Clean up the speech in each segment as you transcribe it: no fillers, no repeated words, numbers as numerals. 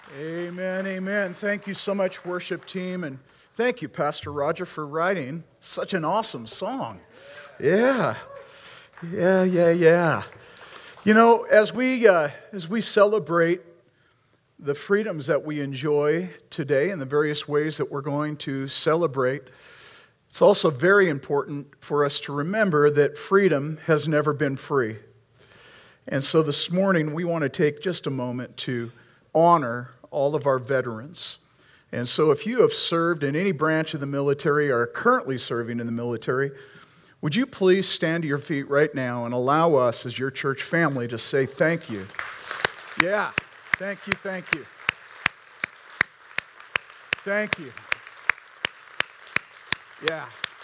Amen, amen. Thank you so much, worship team, and thank you, Pastor Roger, for writing such an awesome song. Yeah. You know, as we celebrate the freedoms that we enjoy today and the various ways that we're going to celebrate, it's also very important for us to remember that freedom has never been free. And so this morning, we want to take just a moment to honor all of our veterans. And so if you have served in any branch of the military or are currently serving in the military, would you please stand to your feet right now and allow us as your church family to say thank you. Yeah, thank you. Thank you. Yeah.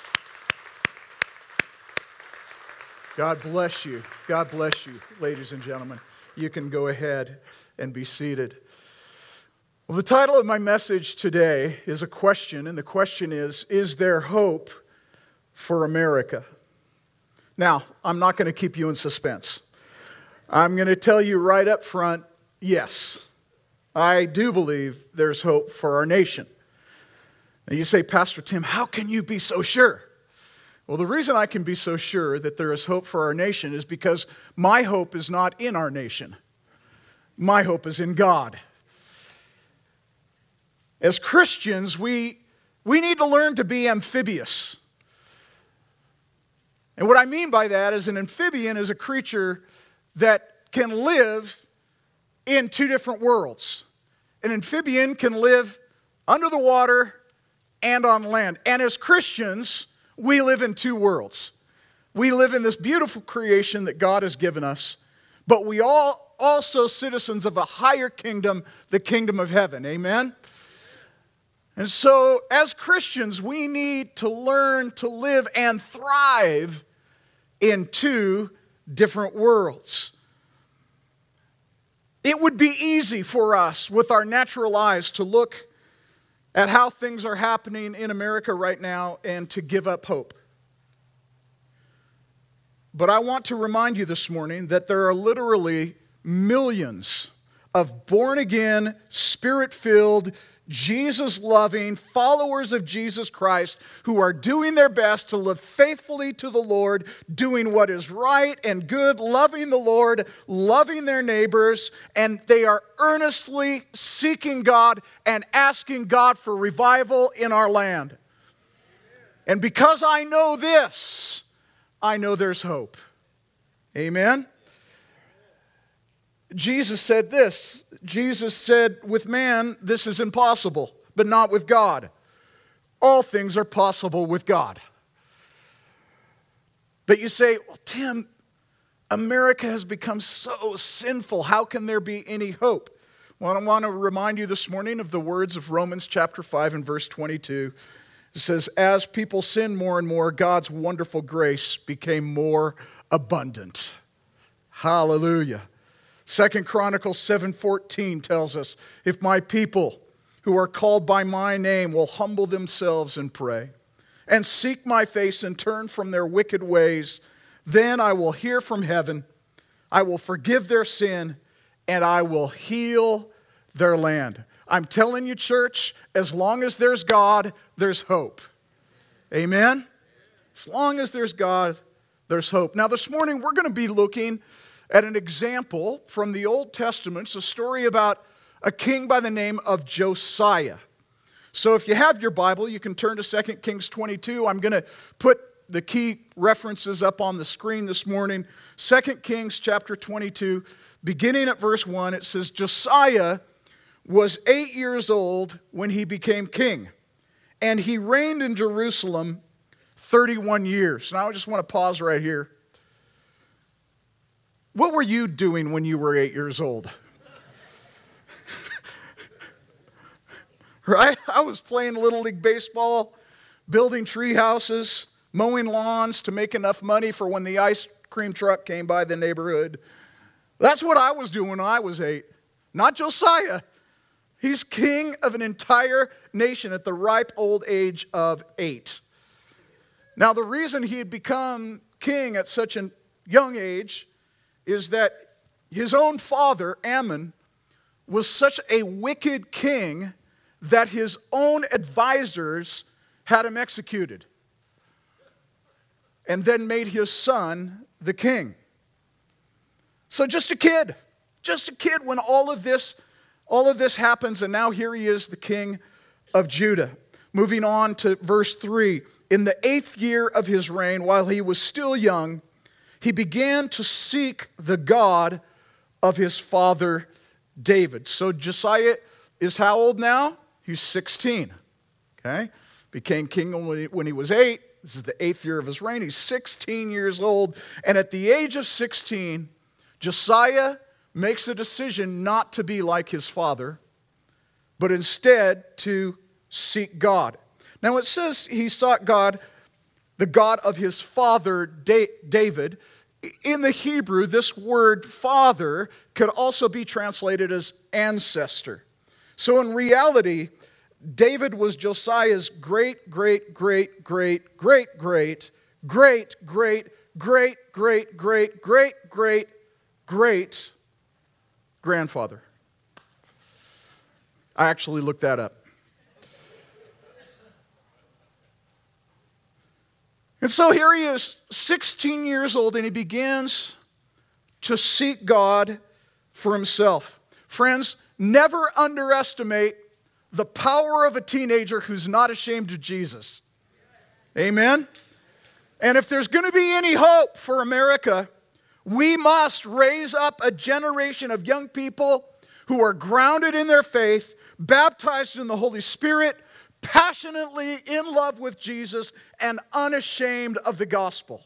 God bless you. God bless you, ladies and gentlemen. You can go ahead and be seated. Well, the title of my message today is a question, and the question is there hope for America? Now, I'm not going to keep you in suspense. I'm going to tell you right up front, yes, I do believe there's hope for our nation. Now you say, Pastor Tim, how can you be so sure? Well, the reason I can be so sure that there is hope for our nation is because my hope is not in our nation. My hope is in God. As Christians, we need to learn to be amphibious. And what I mean by that is an amphibian is a creature that can live in two different worlds. An amphibian can live under the water and on land. And as Christians, we live in two worlds. We live in this beautiful creation that God has given us, but we all also citizens of a higher kingdom, the kingdom of heaven. Amen? And so, as Christians, we need to learn to live and thrive in two different worlds. It would be easy for us, with our natural eyes, to look at how things are happening in America right now and to give up hope. But I want to remind you this morning that there are literally millions of born-again, spirit-filled, Jesus-loving followers of Jesus Christ who are doing their best to live faithfully to the Lord, doing what is right and good, loving the Lord, loving their neighbors, and they are earnestly seeking God and asking God for revival in our land. And because I know this, I know there's hope. Amen? Jesus said this. Jesus said, with man, this is impossible, but not with God. All things are possible with God. But you say, well, Tim, America has become so sinful. How can there be any hope? Well, I want to remind you this morning of the words of Romans chapter 5 and verse 22. It says, as people sin more and more, God's wonderful grace became more abundant. Hallelujah. 2 Chronicles 7:14 tells us, if my people who are called by my name will humble themselves and pray and seek my face and turn from their wicked ways, then I will hear from heaven, I will forgive their sin, and I will heal their land. I'm telling you, church, as long as there's God, there's hope. Amen? As long as there's God, there's hope. Now this morning we're going to be looking at an example from the Old Testament. It's a story about a king by the name of Josiah. So if you have your Bible, you can turn to 2 Kings 22. I'm going to put the key references up on the screen this morning. 2 Kings chapter 22, beginning at verse 1, it says, Josiah was 8 years old when he became king, and he reigned in Jerusalem 31 years. Now I just want to pause right here. What were you doing when you were 8 years old? Right? I was playing Little League Baseball, building tree houses, mowing lawns to make enough money for when the ice cream truck came by the neighborhood. That's what I was doing when I was 8. Not Josiah. He's king of an entire nation at the ripe old age of 8. Now, the reason he had become king at such a young age is that his own father, Ammon, was such a wicked king that his own advisors had him executed and then made his son the king. So just a kid when all of this happens, and now here he is, the king of Judah. Moving on to verse 3. In the 8th year of his reign, while he was still young, he began to seek the God of his father David. So Josiah is how old now? He's 16. Okay? Became king when he was 8. This is the 8th year of his reign. He's 16 years old. And at the age of 16, Josiah makes a decision not to be like his father, but instead to seek God. Now it says he sought God, the God of his father David. In the Hebrew, this word father could also be translated as ancestor. So in reality, David was Josiah's great, great, great, great, great, great, great, great, great, great, great, great, great, great grandfather. I actually looked that up. And so here he is, 16 years old, and he begins to seek God for himself. Friends, never underestimate the power of a teenager who's not ashamed of Jesus. Amen? And if there's going to be any hope for America, we must raise up a generation of young people who are grounded in their faith, baptized in the Holy Spirit, passionately in love with Jesus, and unashamed of the gospel.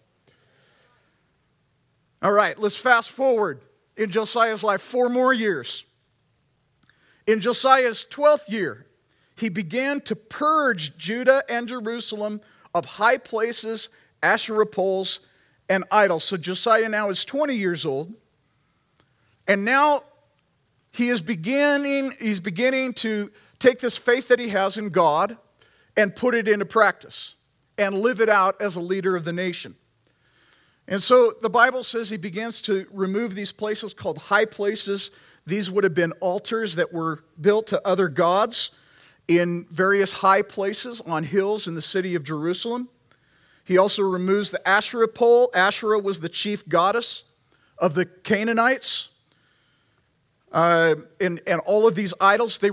All right, let's fast forward in Josiah's life 4 more years. In Josiah's 12th year, he began to purge Judah and Jerusalem of high places, Asherah poles, and idols. So Josiah now is 20 years old, and now he's beginning to take this faith that he has in God and put it into practice and live it out as a leader of the nation. And so the Bible says he begins to remove these places called high places. These would have been altars that were built to other gods in various high places on hills in the city of Jerusalem. He also removes the Asherah pole. Asherah was the chief goddess of the Canaanites. And all of these idols, they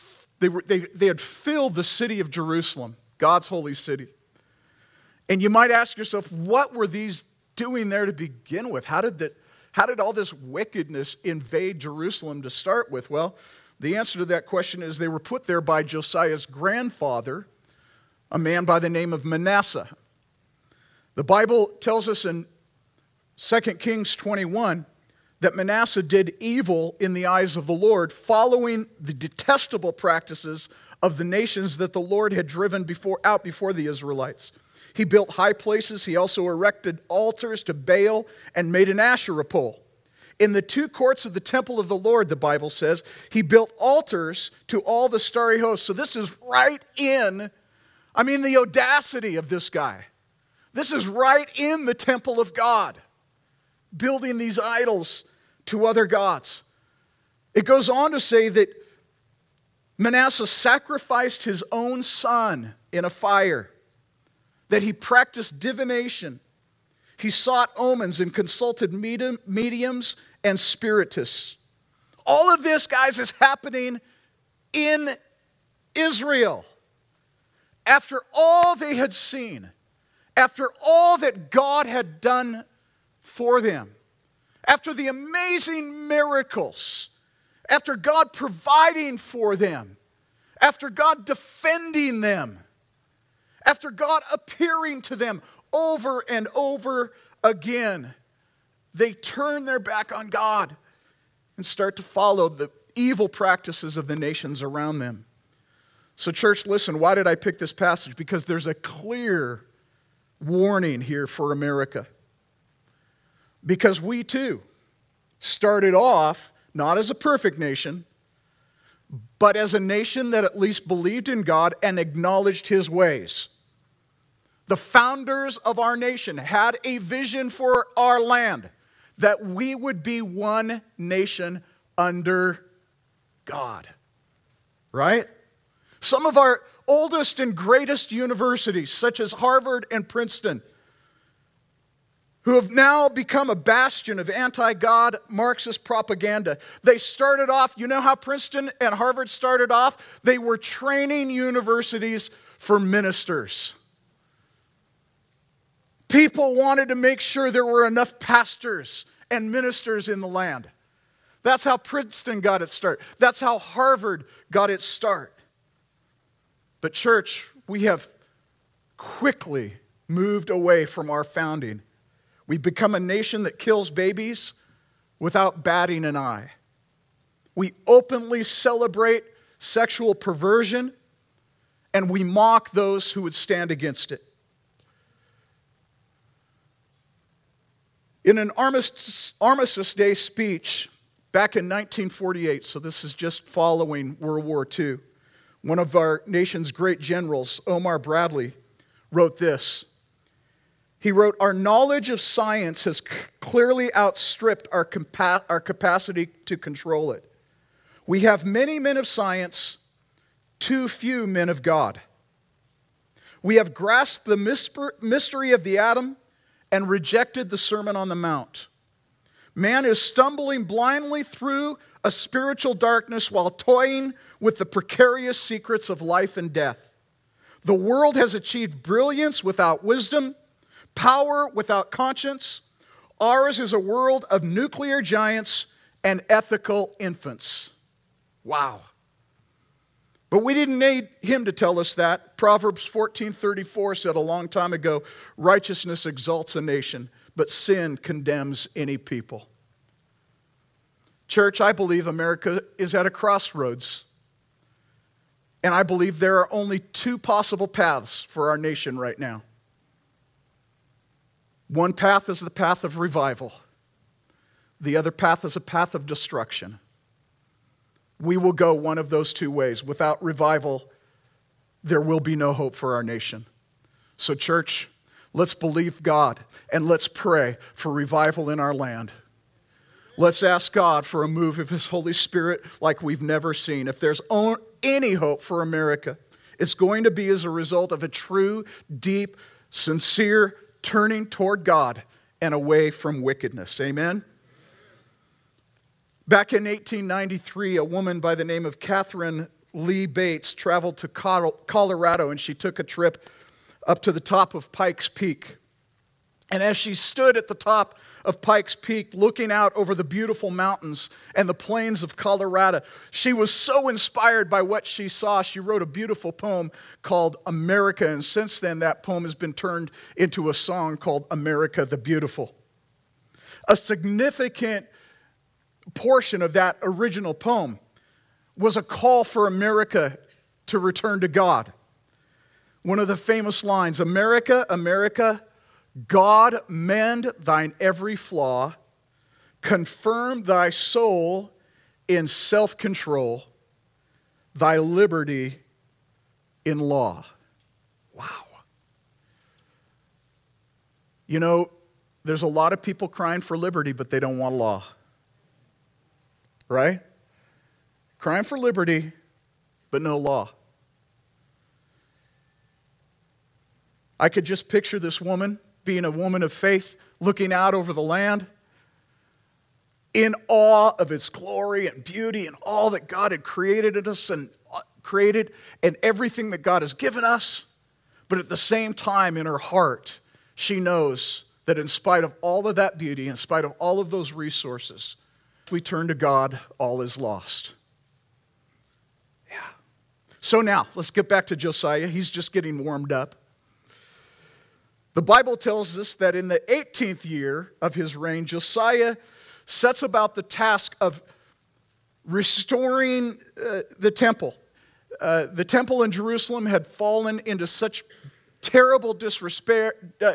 had filled the city of Jerusalem, God's holy city. And you might ask yourself, what were these doing there to begin with? How did all this wickedness invade Jerusalem to start with? Well, the answer to that question is they were put there by Josiah's grandfather, a man by the name of Manasseh. The Bible tells us in 2 Kings 21 that Manasseh did evil in the eyes of the Lord, following the detestable practices of the nations that the Lord had driven out before the Israelites. He built high places. He also erected altars to Baal and made an Asherah pole. In the 2 courts of the temple of the Lord, the Bible says, he built altars to all the starry hosts. So this is right in, the audacity of this guy. This is right in the temple of God, building these idols to other gods. It goes on to say that Manasseh sacrificed his own son in a fire, that he practiced divination. He sought omens and consulted mediums and spiritists. All of this, guys, is happening in Israel. After all they had seen, after all that God had done for them, after the amazing miracles, after God providing for them, after God defending them, after God appearing to them over and over again, they turn their back on God and start to follow the evil practices of the nations around them. So church, listen, why did I pick this passage? Because there's a clear warning here for America. Because we too started off not as a perfect nation, but as a nation that at least believed in God and acknowledged His ways. The founders of our nation had a vision for our land, that we would be one nation under God, right? Some of our oldest and greatest universities, such as Harvard and Princeton, who have now become a bastion of anti-God Marxist propaganda. They started off, you know how Princeton and Harvard started off? They were training universities for ministers. People wanted to make sure there were enough pastors and ministers in the land. That's how Princeton got its start. That's how Harvard got its start. But church, we have quickly moved away from our founding. We've become a nation that kills babies without batting an eye. We openly celebrate sexual perversion, and we mock those who would stand against it. In an Armistice Day speech back in 1948, so this is just following World War II, one of our nation's great generals, Omar Bradley, wrote this. He wrote, "Our knowledge of science has clearly outstripped our capacity to control it. We have many men of science, too few men of God. We have grasped the mystery of the atom and rejected the Sermon on the Mount. Man is stumbling blindly through a spiritual darkness while toying with the precarious secrets of life and death. The world has achieved brilliance without wisdom, power without conscience. Ours is a world of nuclear giants and ethical infants." Wow. But we didn't need him to tell us that. Proverbs 14:34 said a long time ago, "Righteousness exalts a nation, but sin condemns any people." Church, I believe America is at a crossroads. And I believe there are only two possible paths for our nation right now. One path is the path of revival. The other path is a path of destruction. We will go one of those two ways. Without revival, there will be no hope for our nation. So, church, let's believe God and let's pray for revival in our land. Let's ask God for a move of His Holy Spirit like we've never seen. If there's any hope for America, it's going to be as a result of a true, deep, sincere turning toward God and away from wickedness. Amen? Back in 1893, a woman by the name of Catherine Lee Bates traveled to Colorado, and she took a trip up to the top of Pikes Peak. And as she stood at the top of Pikes Peak, looking out over the beautiful mountains and the plains of Colorado, she was so inspired by what she saw, she wrote a beautiful poem called America. And since then, that poem has been turned into a song called America the Beautiful. A significant portion of that original poem was a call for America to return to God. One of the famous lines, "America, America, God mend thine every flaw, confirm thy soul in self-control, thy liberty in law." Wow. You know, there's a lot of people crying for liberty, but they don't want law. Right? Crying for liberty, but no law. I could just picture this woman being a woman of faith, looking out over the land in awe of its glory and beauty and all that God had created and everything that God has given us. But at the same time, in her heart, she knows that in spite of all of that beauty, in spite of all of those resources, we turn to God, all is lost. Yeah. So now, let's get back to Josiah. He's just getting warmed up. The Bible tells us that in the 18th year of his reign, Josiah sets about the task of restoring the temple. The temple in Jerusalem had fallen into such terrible disrepair.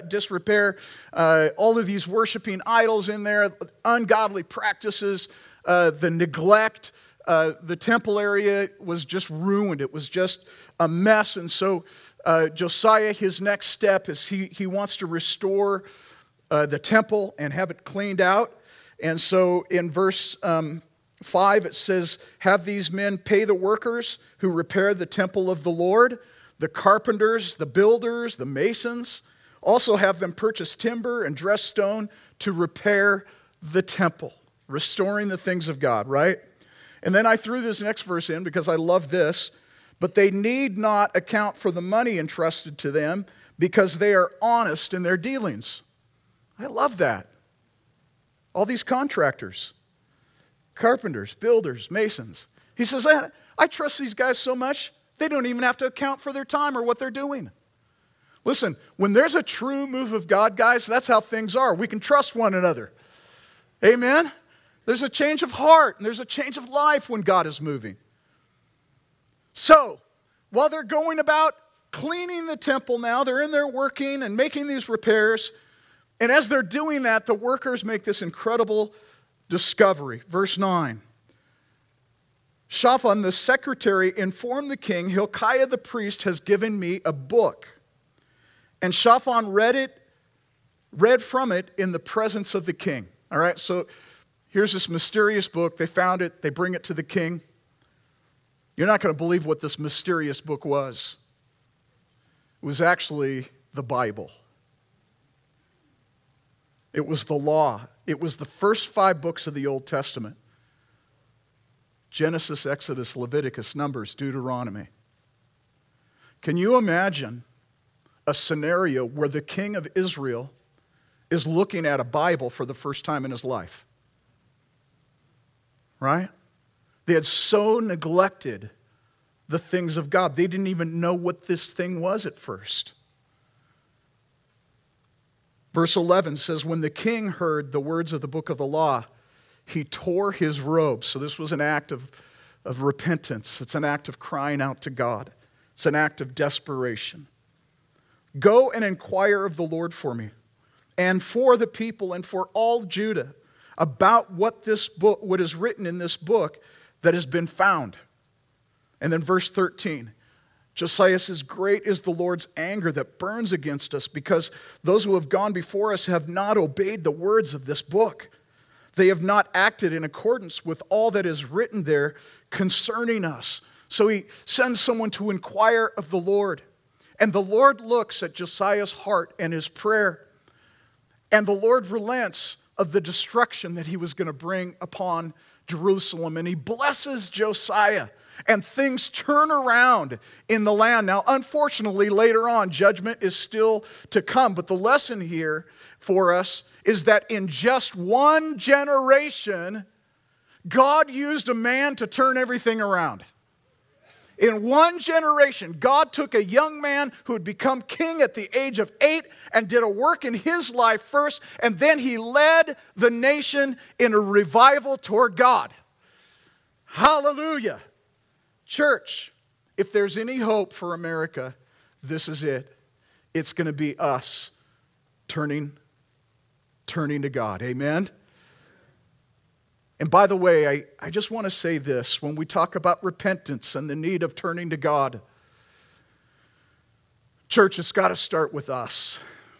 All of these worshiping idols in there, ungodly practices, the neglect. The temple area was just ruined. It was just a mess. And so Josiah, his next step is he wants to restore the temple and have it cleaned out. And so in verse 5, it says, have these men pay the workers who repair the temple of the Lord, the carpenters, the builders, the masons. Also have them purchase timber and dress stone to repair the temple, restoring the things of God, right? And then I threw this next verse in because I love this. But they need not account for the money entrusted to them because they are honest in their dealings. I love that. All these contractors, carpenters, builders, masons. He says, I trust these guys so much, they don't even have to account for their time or what they're doing. Listen, when there's a true move of God, guys, that's how things are. We can trust one another. Amen? There's a change of heart and there's a change of life when God is moving. So, while they're going about cleaning the temple now, they're in there working and making these repairs. And as they're doing that, the workers make this incredible discovery. Verse 9. Shaphan, the secretary, informed the king, Hilkiah the priest has given me a book. And Shaphan read from it in the presence of the king. All right, so here's this mysterious book. They found it. They bring it to the king. You're not going to believe what this mysterious book was. It was actually the Bible. It was the law. It was the first 5 books of the Old Testament. Genesis, Exodus, Leviticus, Numbers, Deuteronomy. Can you imagine a scenario where the king of Israel is looking at a Bible for the first time in his life? Right? They had so neglected the things of God. They didn't even know what this thing was at first. Verse 11 says, when the king heard the words of the book of the law, he tore his robes. So this was an act of repentance. It's an act of crying out to God. It's an act of desperation. Go and inquire of the Lord for me and for the people and for all Judah about what is written in this book that has been found. And then verse 13, Josiah says, great is the Lord's anger that burns against us because those who have gone before us have not obeyed the words of this book. They have not acted in accordance with all that is written there concerning us. So he sends someone to inquire of the Lord. And the Lord looks at Josiah's heart and his prayer. And the Lord relents of the destruction that he was going to bring upon Jerusalem. And he blesses Josiah. And things turn around in the land. Now, unfortunately, later on, judgment is still to come. But the lesson here for us is that in just one generation, God used a man to turn everything around. In one generation, God took a young man who had become king at the age of 8 and did a work in his life first, and then he led the nation in a revival toward God. Hallelujah. Church, if there's any hope for America, this is it. It's going to be us turning to God. Amen? And by the way, I just want to say this. When we talk about repentance and the need of turning to God, church, it's got to start with us.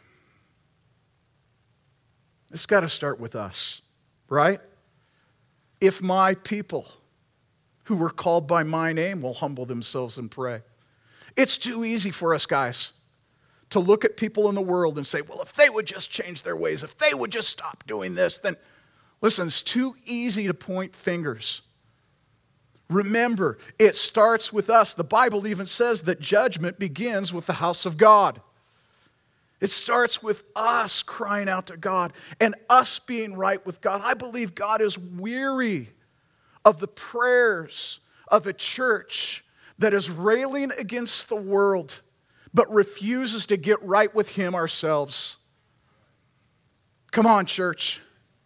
It's got to start with us, right? If my people who were called by my name will humble themselves and pray. It's too easy for us, guys, to look at people in the world and say, well, if they would just change their ways, if they would just stop doing this, then listen, it's too easy to point fingers. Remember, it starts with us. The Bible even says that judgment begins with the house of God. It starts with us crying out to God and us being right with God. I believe God is weary of the prayers of a church that is railing against the world but refuses to get right with Him ourselves. Come on, church.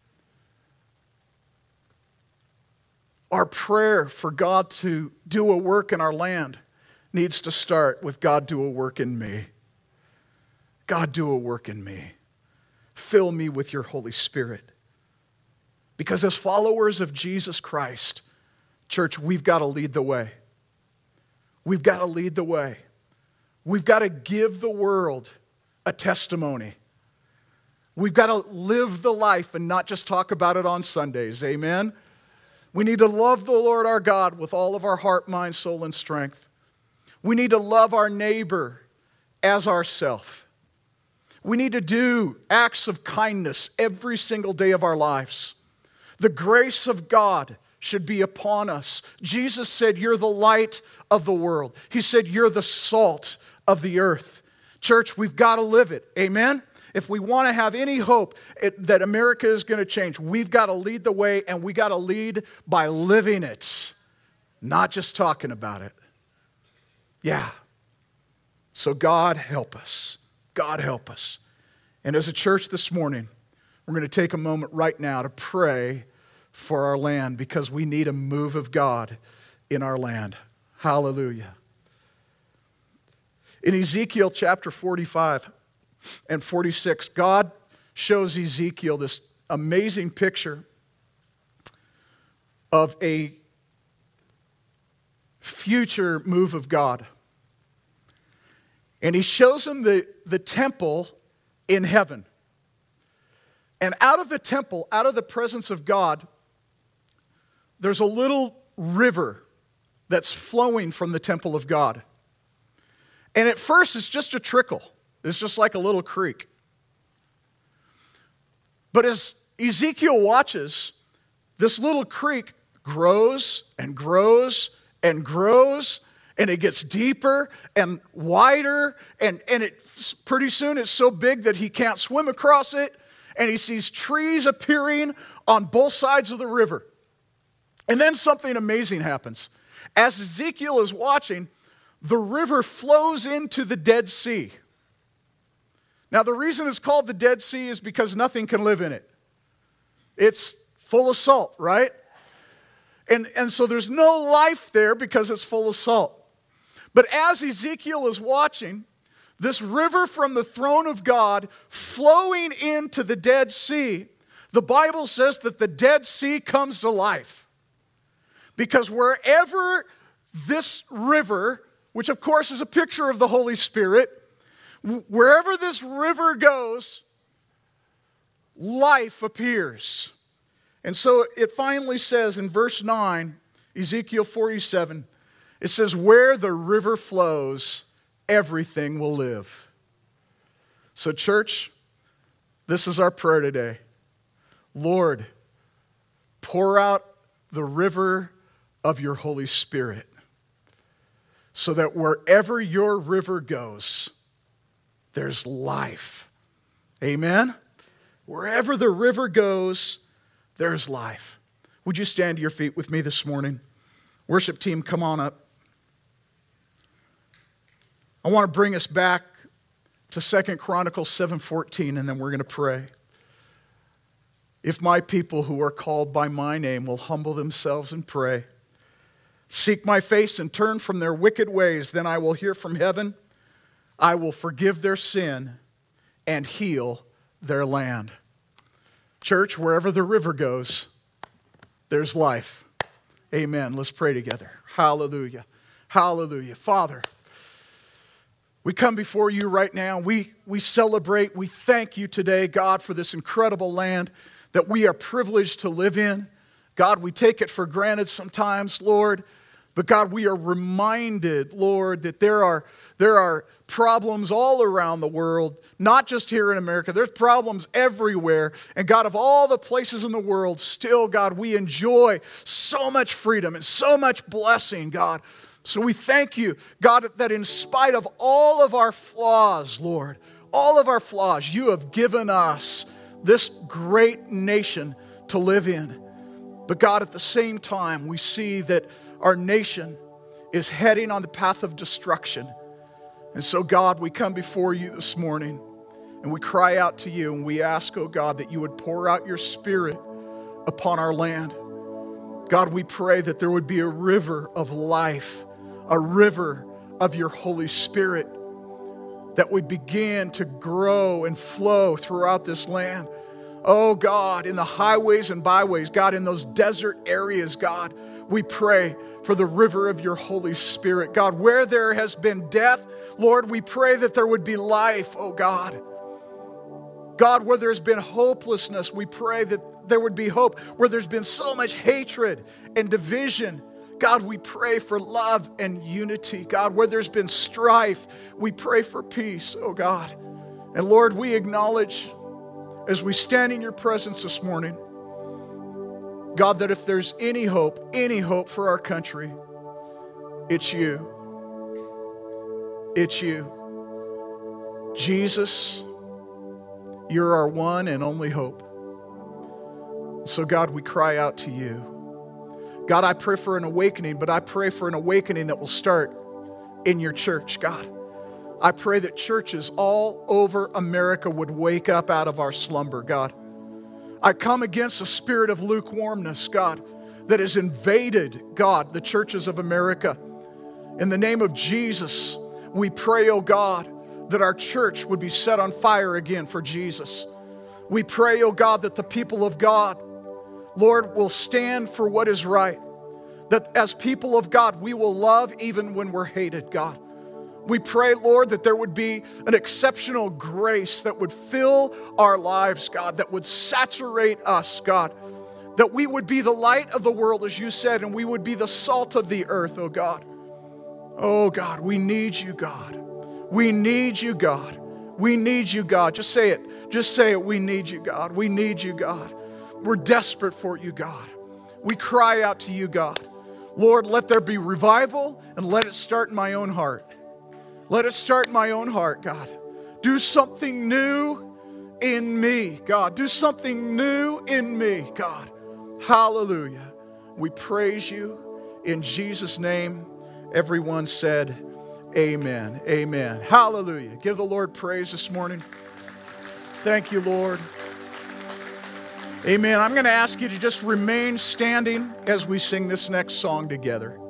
Our prayer for God to do a work in our land needs to start with God, do a work in me. God, do a work in me. Fill me with your Holy Spirit. Because as followers of Jesus Christ, church, we've got to lead the way. We've got to lead the way. We've got to give the world a testimony. We've got to live the life and not just talk about it on Sundays. Amen? We need to love the Lord our God with all of our heart, mind, soul, and strength. We need to love our neighbor as ourself. We need to do acts of kindness every single day of our lives. The grace of God should be upon us. Jesus said, you're the light of the world. He said, you're the salt of the earth. Church, we've got to live it. Amen? If we want to have any hope that America is going to change, we've got to lead the way, and we got to lead by living it, not just talking about it. Yeah. So God help us. God help us. And as a church this morning, we're going to take a moment right now to pray for our land because we need a move of God in our land. Hallelujah. In Ezekiel chapter 45 and 46, God shows Ezekiel this amazing picture of a future move of God. And he shows him the temple in heaven. And out of the temple, out of the presence of God, there's a little river that's flowing from the temple of God. And at first, it's just a trickle. It's just like a little creek. But as Ezekiel watches, this little creek grows and grows and grows, and it gets deeper and wider, and pretty soon it's so big that he can't swim across it, and he sees trees appearing on both sides of the river. And then something amazing happens. As Ezekiel is watching, the river flows into the Dead Sea. Now, the reason it's called the Dead Sea is because nothing can live in it. It's full of salt, right? And so there's no life there because it's full of salt. But as Ezekiel is watching, this river from the throne of God flowing into the Dead Sea, the Bible says that the Dead Sea comes to life. Because wherever this river, which of course is a picture of the Holy Spirit, wherever this river goes, life appears. And so it finally says in verse 9, Ezekiel 47, it says, where the river flows, everything will live. So church, this is our prayer today. Lord, pour out the river of your Holy Spirit so that wherever your river goes, there's life. Amen? Wherever the river goes, there's life. Would you stand to your feet with me this morning? Worship team, come on up. I want to bring us back to 2 Chronicles 7:14, and then we're going to pray. If my people who are called by my name will humble themselves and pray, seek my face and turn from their wicked ways, then I will hear from heaven. I will forgive their sin and heal their land. Church, wherever the river goes, there's life. Amen. Let's pray together. Hallelujah. Hallelujah. Father, we come before you right now. We celebrate. We thank you today, God, for this incredible land that we are privileged to live in. God, we take it for granted sometimes, Lord. But God, we are reminded, Lord, that there are problems all around the world, not just here in America. There's problems everywhere. And God, of all the places in the world, still, God, we enjoy so much freedom and so much blessing, God. So we thank you, God, that in spite of all of our flaws, Lord, all of our flaws, you have given us this great nation to live in. But God, at the same time, we see that our nation is heading on the path of destruction. And so, God, we come before you this morning and we cry out to you and we ask, oh God, that you would pour out your Spirit upon our land. God, we pray that there would be a river of life, a river of your Holy Spirit that would begin to grow and flow throughout this land. Oh God, in the highways and byways, God, in those desert areas, God, we pray for the river of your Holy Spirit. God, where there has been death, Lord, we pray that there would be life, oh God. God, where there's been hopelessness, we pray that there would be hope. Where there's been so much hatred and division, God, we pray for love and unity. God, where there's been strife, we pray for peace, oh God. And Lord, we acknowledge as we stand in your presence this morning, God, that if there's any hope for our country, it's you. It's you. Jesus, you're our one and only hope. So God, we cry out to you. God, I pray for an awakening, but I pray for an awakening that will start in your church, God. I pray that churches all over America would wake up out of our slumber, God. I come against a spirit of lukewarmness, God, that has invaded, God, the churches of America. In the name of Jesus, we pray, oh God, that our church would be set on fire again for Jesus. We pray, oh God, that the people of God, Lord, will stand for what is right. That as people of God, we will love even when we're hated, God. We pray, Lord, that there would be an exceptional grace that would fill our lives, God, that would saturate us, God. That we would be the light of the world, as you said, and we would be the salt of the earth, oh God. Oh God, we need you, God. We need you, God. We need you, God. Just say it. Just say it. We need you, God. We need you, God. We're desperate for you, God. We cry out to you, God. Lord, let there be revival and let it start in my own heart. Let it start in my own heart, God. Do something new in me, God. Do something new in me, God. Hallelujah. We praise you in Jesus' name. Everyone said, amen. Amen. Hallelujah. Give the Lord praise this morning. Thank you, Lord. Amen. I'm going to ask you to just remain standing as we sing this next song together.